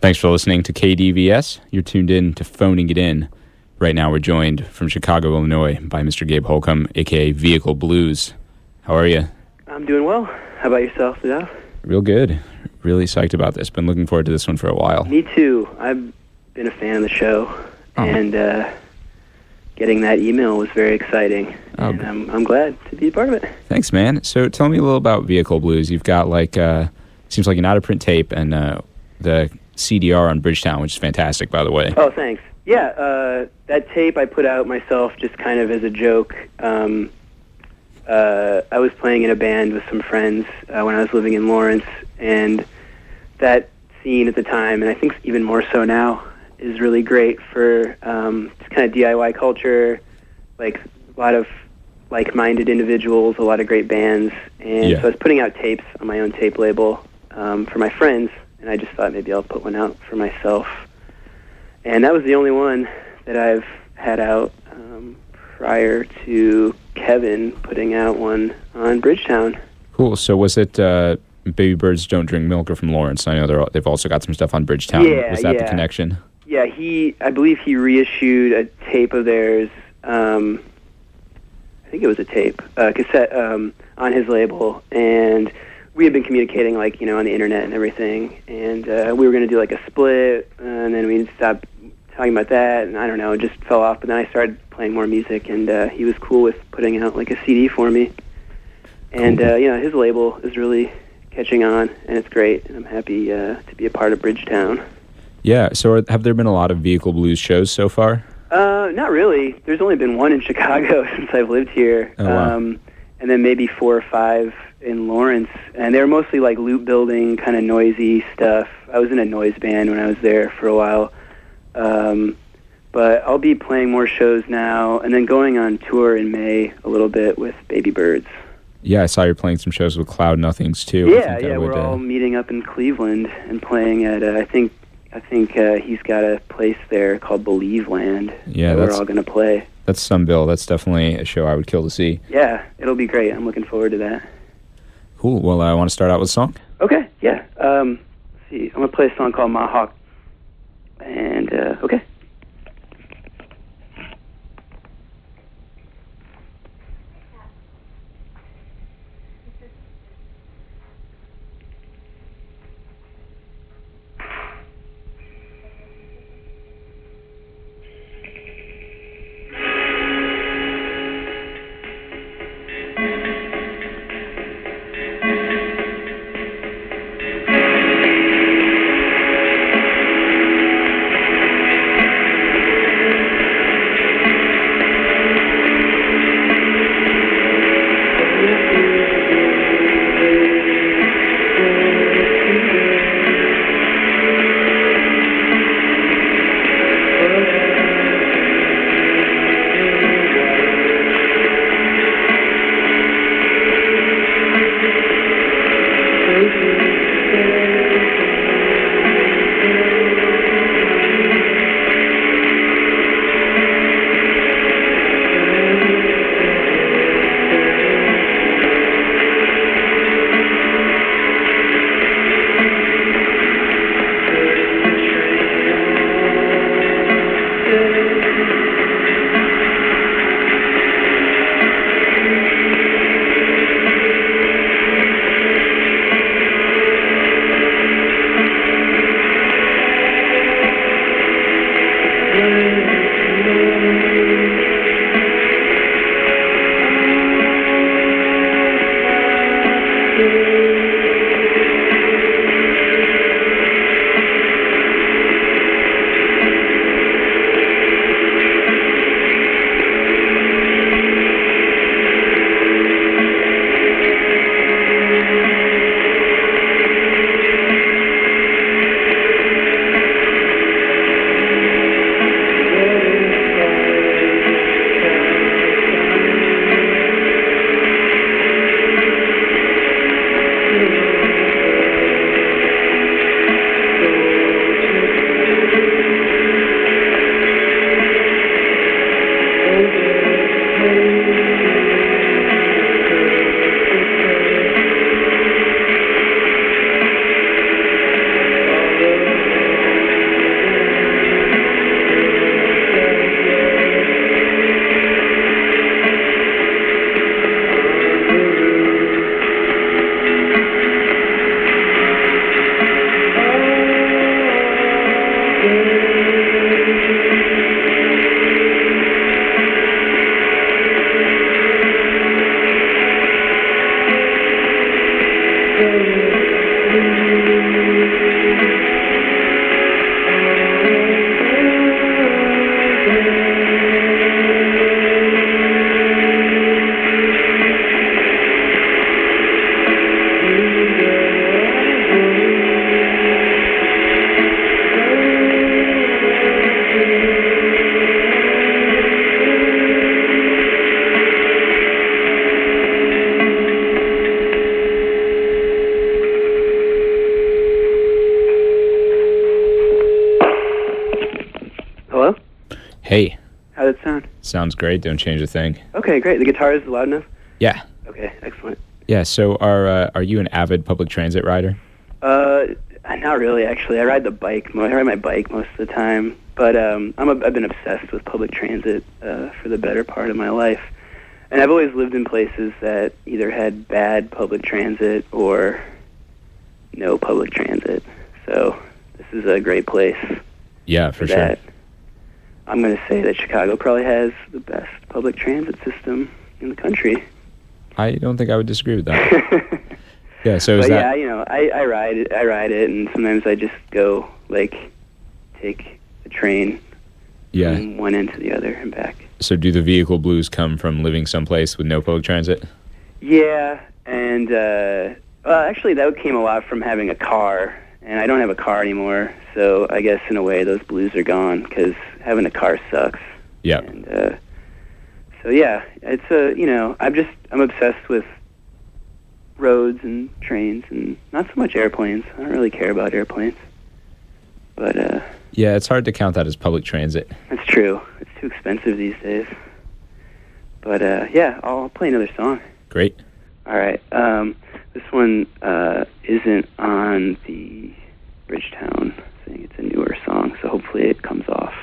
Thanks for listening to KDVS. You're tuned in to Phoning It In. Right now we're joined from Chicago, Illinois by Mr. Gabe Holcomb, a.k.a. Vehicle Blues. How are you? I'm doing well. How about yourself, Nadav? Real good. Really psyched about this. Been looking forward to this one for a while. Me too. I've been a fan of the show, and getting that email was very exciting. And I'm glad to be a part of it. Thanks, man. So tell me a little about Vehicle Blues. You've got seems like an out-of-print tape and the CDR on Bridgetown, which is fantastic, by the way. Oh, thanks. Yeah, that tape I put out myself just kind of as a joke. I was playing in a band with some friends when I was living in Lawrence, and that scene at the time, and I think even more so now, is really great for just kind of DIY culture, like a lot of like-minded individuals, a lot of great bands, and so I was putting out tapes on my own tape label for my friends, and I just thought maybe I'll put one out for myself. And that was the only one that I've had out prior to Kevin putting out one on Bridgetown. Cool. So was it Baby Birds Don't Drink Milk or from Lawrence? I know they've also got some stuff on Bridgetown. Yeah, was that the connection? Yeah, I believe he reissued a tape of theirs. I think it was a cassette on his label, and we had been communicating on the internet and everything, and we were going to do a split, and then we stopped talking about that, and I don't know, it just fell off. But then I started playing more music, and he was cool with putting out a CD for me, and his label is really catching on, and it's great, and I'm happy to be a part of Bridgetown. Yeah. So have there been a lot of Vehicle Blues shows so far? Not really. There's only been one in Chicago since I've lived here. Oh, wow. And then maybe 4 or 5 in Lawrence. And they're mostly loop building, kind of noisy stuff. I was in a noise band when I was there for a while. But I'll be playing more shows now, and then going on tour in May a little bit with Baby Birds. Yeah, I saw you're playing some shows with Cloud Nothings too. Yeah, we're all meeting up in Cleveland and playing at, I think he's got a place there called Believe Land. Yeah, we're all going to play. That's some bill. That's definitely a show I would kill to see. Yeah, it'll be great. I'm looking forward to that. Cool. Well, I want to start out with a song. Okay, yeah. Let's see. I'm going to play a song called Mahawk. And, okay. Hello? Hey, How'd it sound? sounds great. Don't change a thing. Okay, great. The guitar is loud enough? Yeah. Okay, excellent. Yeah, so are you an avid public transit rider? Not really, actually. I ride the bike. I ride my bike most of the time. But I've been obsessed with public transit for the better part of my life. And I've always lived in places that either had bad public transit or no public transit. So this is a great place Yeah, for that. sure. I'm going to say that Chicago probably has the best public transit system in the country. I don't think I would disagree with that. Yeah, so is But that... yeah, I ride it, and sometimes I just go, take the train Yeah. from one end to the other and back. So do the vehicle blues come from living someplace with no public transit? Yeah, and, actually that came a lot from having a car, and I don't have a car anymore, so I guess in a way those blues are gone, because having a car sucks. Yeah. And, so yeah, it's I'm obsessed with roads and trains and not so much airplanes. I don't really care about airplanes. But Yeah, it's hard to count that as public transit. that's true. It's too expensive these days. But yeah, I'll play another song. Great. All right. This one isn't on the Bridgetown thing. It's a newer song, so hopefully it comes off.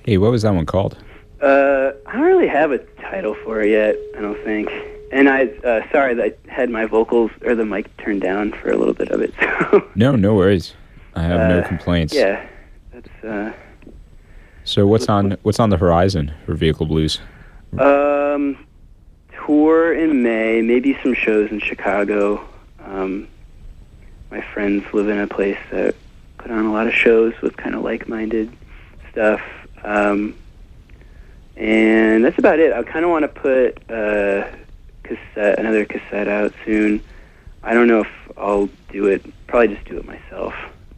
Hey, what was that one called? I don't really have a title for it yet, I don't think. And sorry that I had my vocals or the mic turned down for a little bit of it. So. No worries. I have no complaints. Yeah, that's. So what's on the horizon for Vehicle Blues? Tour in May, maybe some shows in Chicago. My friends live in a place that put on a lot of shows with kind of like-minded stuff. And that's about it. I kind of want to put another cassette out soon. I don't know if I'll do it. Probably just do it myself.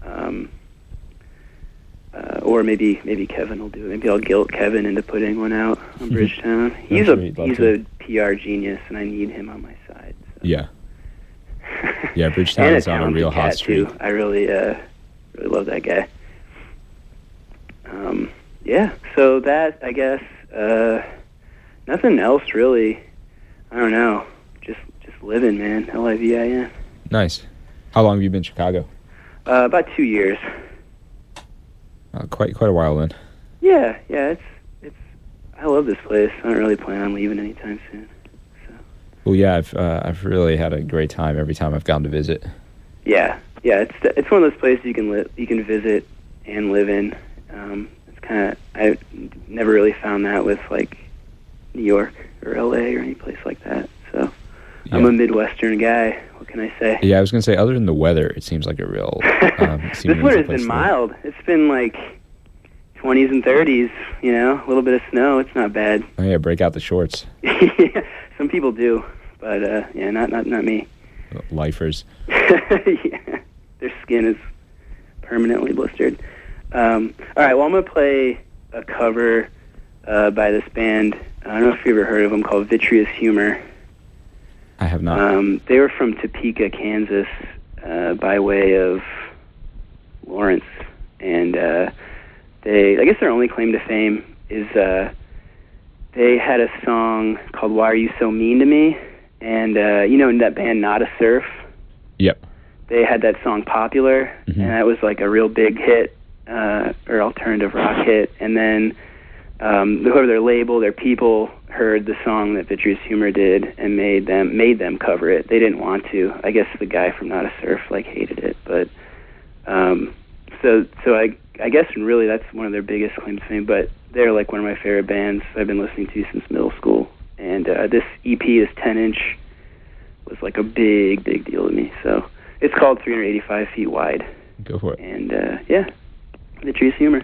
Or maybe Kevin will do it. Maybe I'll guilt Kevin into putting one out on Bridgetown. He's a PR genius, and I need him on my side. So. Yeah. Yeah, Bridgetown is on a real hot streak. Too. I really love that guy. Yeah, so that, I guess, nothing else really. I don't know. Just living, man. LIVIN. Nice. How long have you been in Chicago? About 2 years. Quite a while then. Yeah. It's. I love this place. I don't really plan on leaving anytime soon. So. Well, yeah, I've really had a great time every time I've gone to visit. Yeah. It's one of those places you can visit and live in. It's kind of, I never really found that with like New York or LA or any place like that. So yeah. I'm a Midwestern guy. What can I say? Yeah, I was gonna say, other than the weather, it seems like a real. This winter's been mild. It's been like 20s and 30s. You know, a little bit of snow. It's not bad. Oh yeah, break out the shorts. Yeah, some people do, but yeah, not me. Lifers. Yeah, their skin is permanently blistered. All right, well, I'm going to play a cover by this band. I don't know if you've ever heard of them, called Vitreous Humor. I have not. They were from Topeka, Kansas, by way of Lawrence. And I guess their only claim to fame is they had a song called Why Are You So Mean to Me? And, in that band Nada Surf? Yep. They had that song Popular, and that was like a real big hit. Or alternative rock hit, and then whoever their label, their people heard the song that Vitreous Humor did and made them cover it. They didn't want to. I guess the guy from Nada Surf hated it, but so I guess really that's one of their biggest claims to fame. But they're like one of my favorite bands I've been listening to since middle school, and this EP, this 10-inch, was like a big deal to me. So it's called 385 Feet Wide. Go for it. And yeah. Vitreous Humor.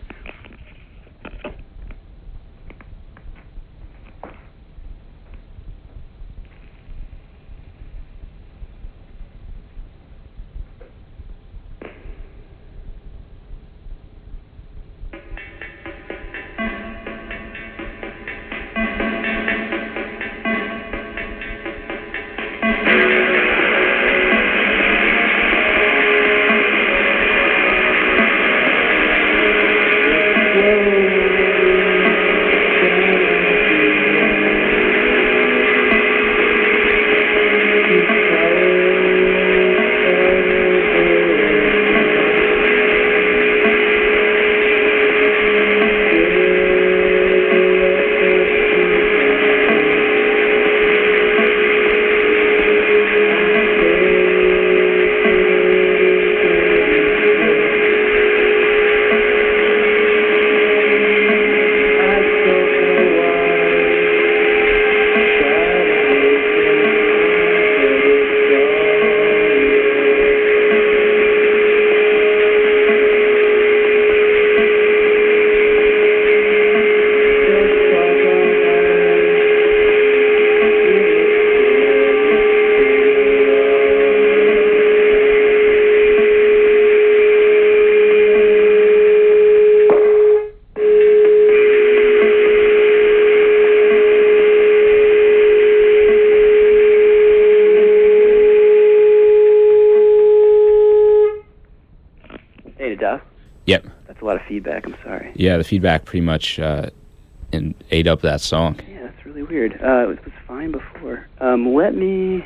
Yep. That's a lot of feedback. I'm sorry. Yeah, the feedback pretty much ate up that song. Yeah, that's really weird. It was fine before. Let me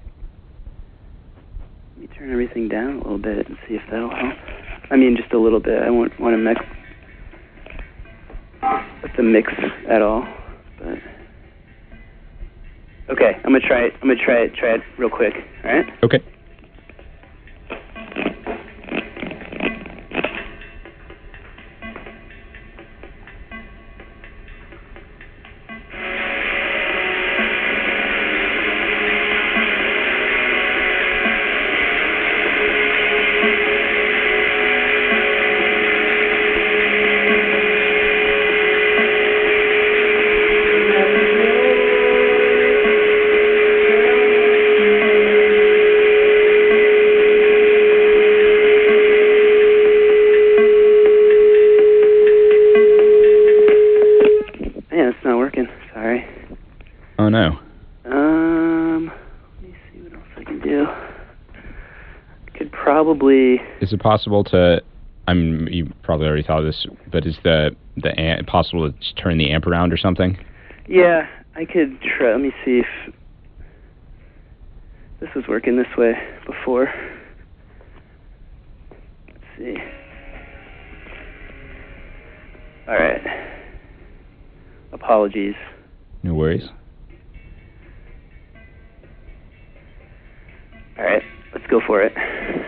turn everything down a little bit and see if that'll help. I mean, just a little bit. I want to with the mix at all. But okay, I'm gonna try it real quick. All right. Okay. Oh no. Let me see what else I can do. I could probably. Is it possible to? You probably already thought of this, but is the amp possible to turn the amp around or something? Yeah, I could try. Let me see if this was working this way before. Let's see. All right. Apologies. No worries. All right, let's go for it.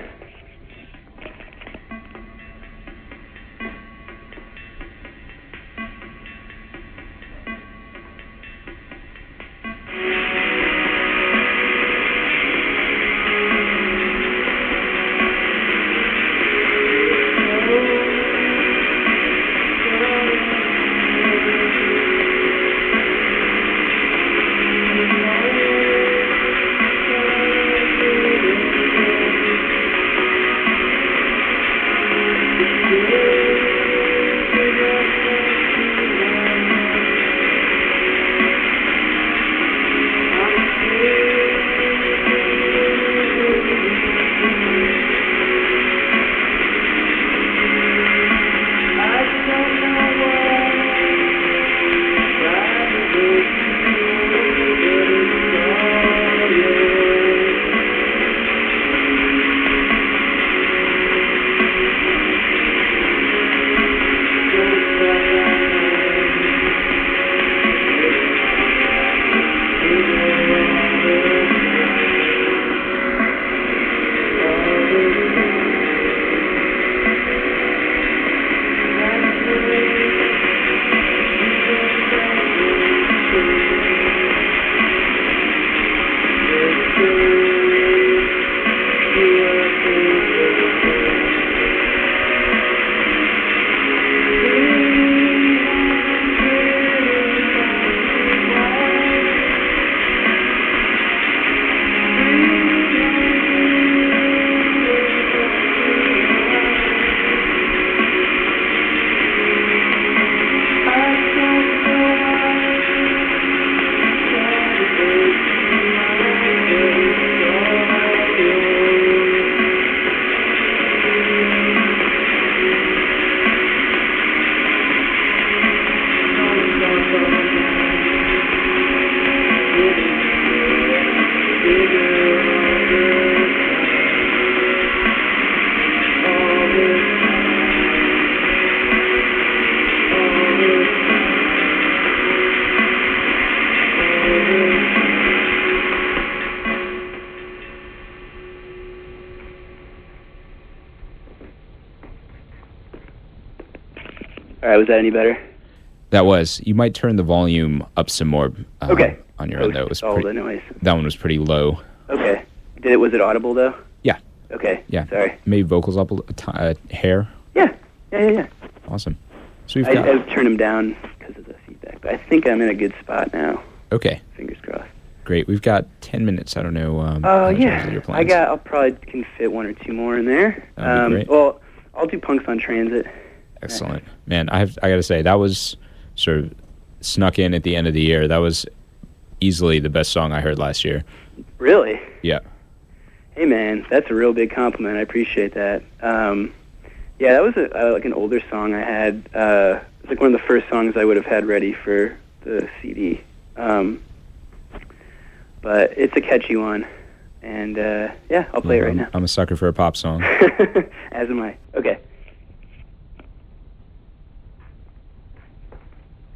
All right, was that any better? That was. You might turn the volume up some more. Okay. On your end, though. The noise. That one was pretty low. Okay. Was it audible though? Yeah. Okay. Yeah. Sorry. Maybe vocals up a hair. Yeah. Yeah. Awesome. So we've got. I've turned them down because of the feedback, but I think I'm in a good spot now. Okay. Fingers crossed. Great. We've got 10 minutes. I don't know. Yeah. I'll probably can fit one or two more in there. That'd be great. Well, I'll do Punks on Transit. Excellent. Man, I got to say, that was sort of snuck in at the end of the year. That was easily the best song I heard last year. Really? Yeah. Hey, man, that's a real big compliment. I appreciate that. Yeah, that was like an older song I had. It's like one of the first songs I would have had ready for the CD. But it's a catchy one. And, yeah, I'll play it right now. I'm a sucker for a pop song. As am I. Okay.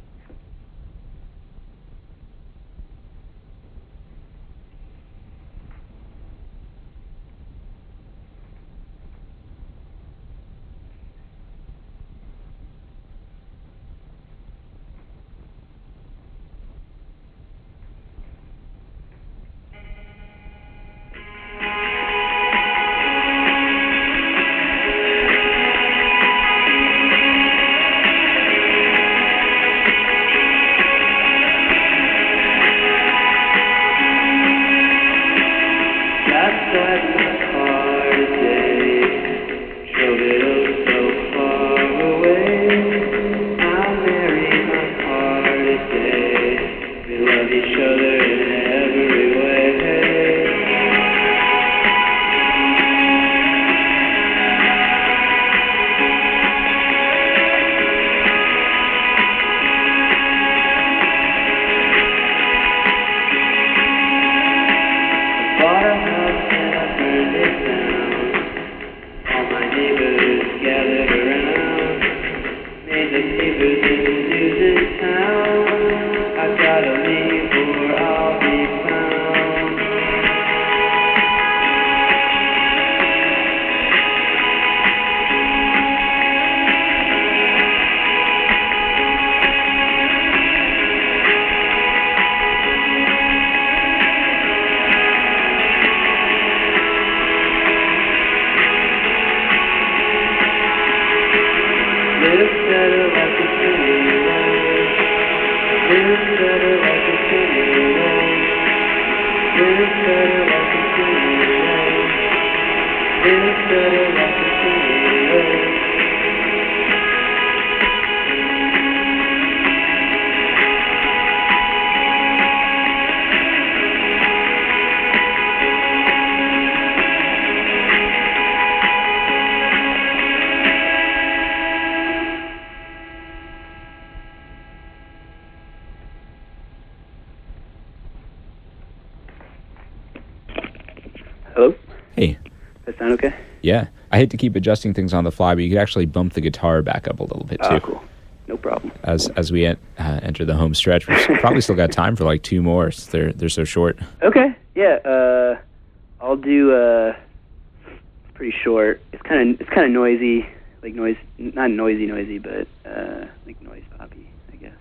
Hello? Hey. That sound okay? Yeah. I hate to keep adjusting things on the fly, but you could actually bump the guitar back up a little bit, too. Oh, cool. No problem. As we enter the home stretch, we've probably still got time for like 2 more. They're so short. Okay. Yeah. I'll do. Pretty short. It's kind of noisy, like noise, not noisy, but like noise poppy, I guess.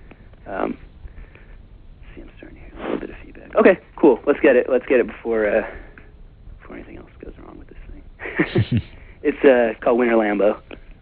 See, I'm starting to hear a little bit of feedback. Okay. Cool. Let's get it before anything else goes wrong with this thing. It's called Winter Lambo.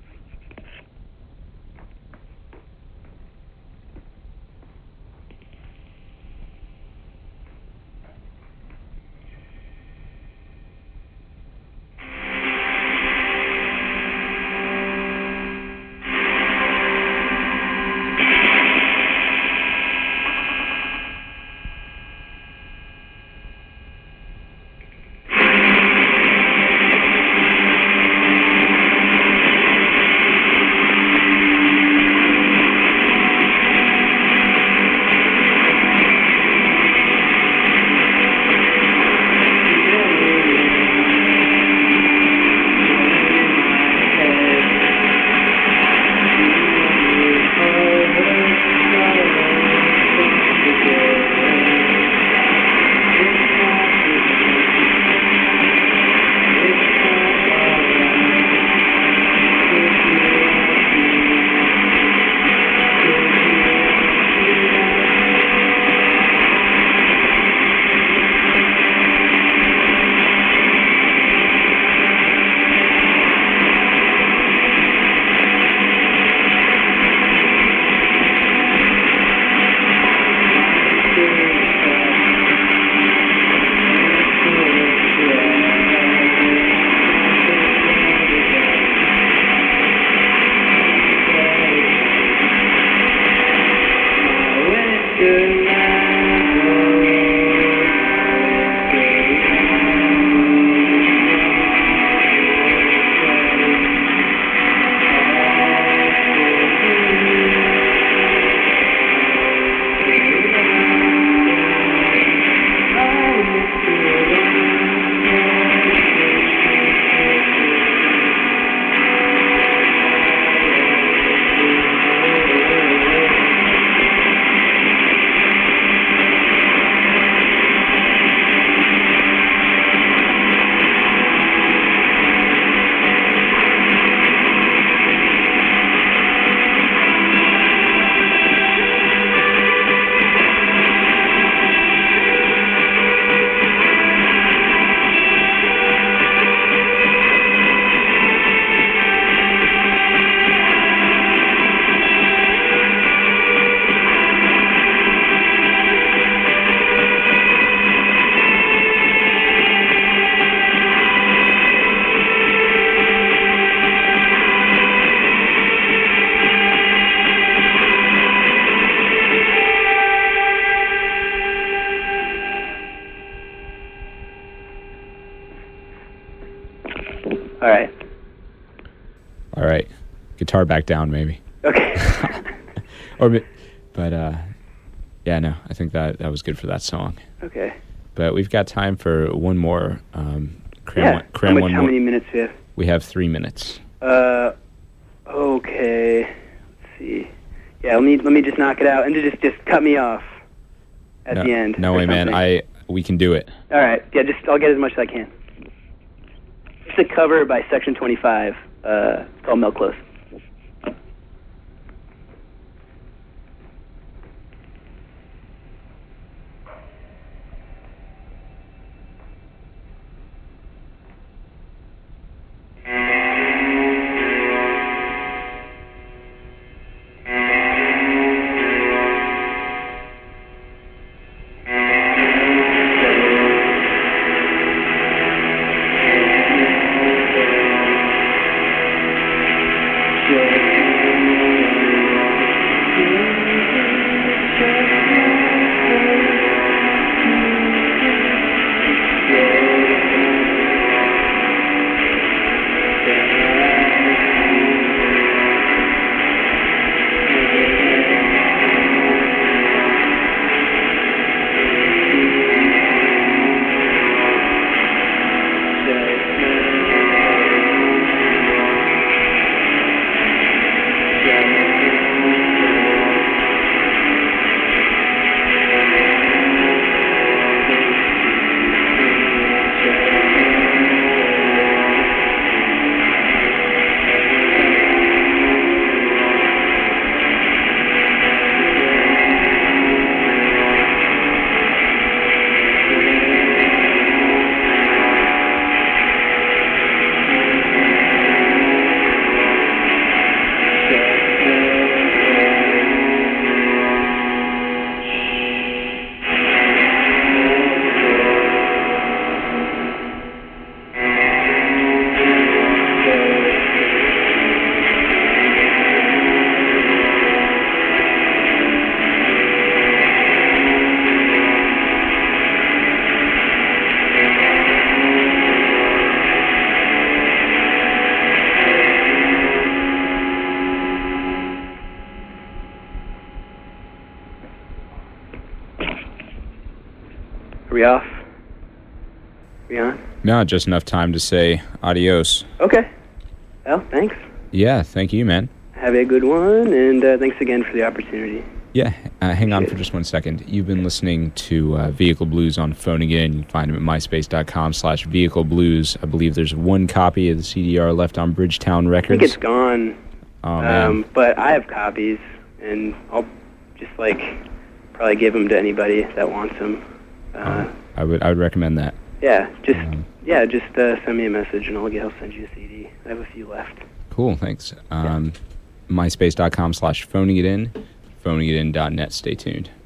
All right. Guitar back down, maybe. Okay. Yeah, no, I think that was good for that song. Okay. But we've got time for one more. How many minutes do we have? We have 3 minutes. Okay. Let's see. Yeah, let me just knock it out and just cut me off at the end. No way, man. We can do it. All right. Yeah, I'll get as much as I can. It's a cover by Section 25. It's called Milk Close. Are we off? We on? No, just enough time to say adios. Okay. Well, thanks. Yeah, thank you, man. Have a good one, and thanks again for the opportunity. Yeah, hang on for just 1 second. You've been listening to Vehicle Blues on Phoning It In. You can find them at myspace.com/Vehicle Blues. I believe there's one copy of the CDR left on Bridgetown Records. I think it's gone. Oh, man. But I have copies, and I'll just, probably give them to anybody that wants them. I would recommend that. Yeah, just send me a message, and I'll send you a CD. I have a few left. Cool, thanks. MySpace.com/Phoning It In, phoningitin.net. Stay tuned.